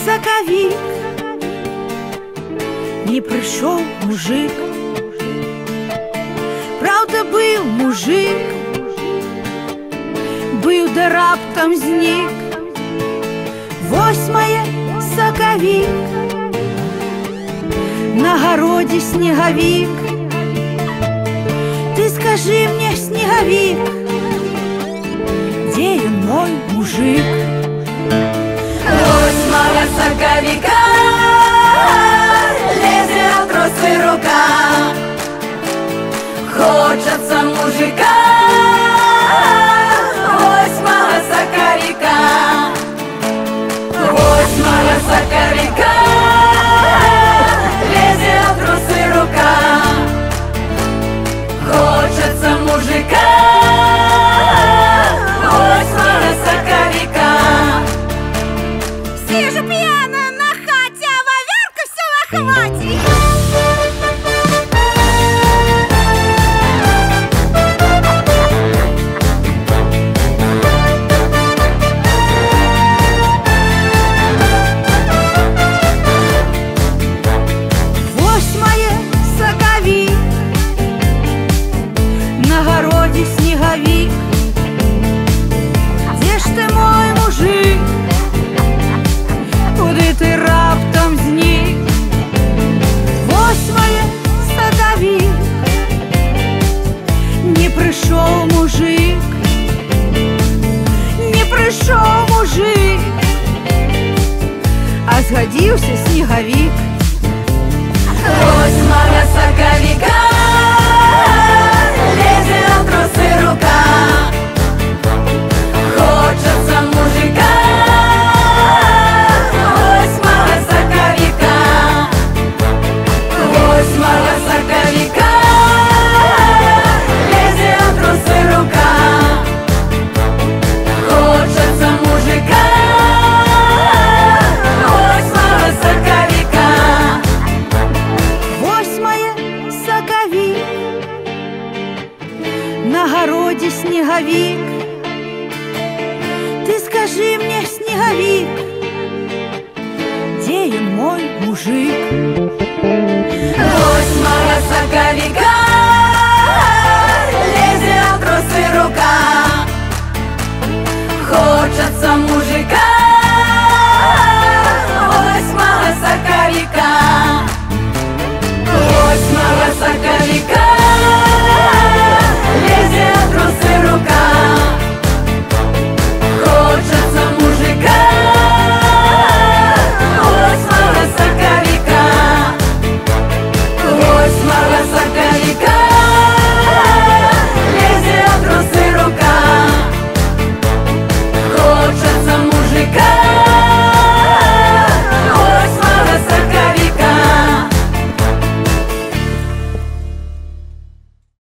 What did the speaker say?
сакавік, не прийшов мужик. Правда, быў мужик, быў да раптам знік. 8 сакавік, на гародзе снегавік. Ты скажи мне, снегавік, где ён, мой мужик? 8 сакавіка лезе ад тросы рука, хочется мужика. 8 сакавіка, 8 сакавіка лезе ад тросы рука, хочется мужика. 8 сакавіка. Сижу пьяная на хате, а ваверка все в охвате. 8 сакавік, на городе снеговик. Где ж ты, мой мужик? Куди ти раптом знік? 8 сакавік, не прийшов мужик, не прийшов мужик, а згодився снеговик. 8 сакавіка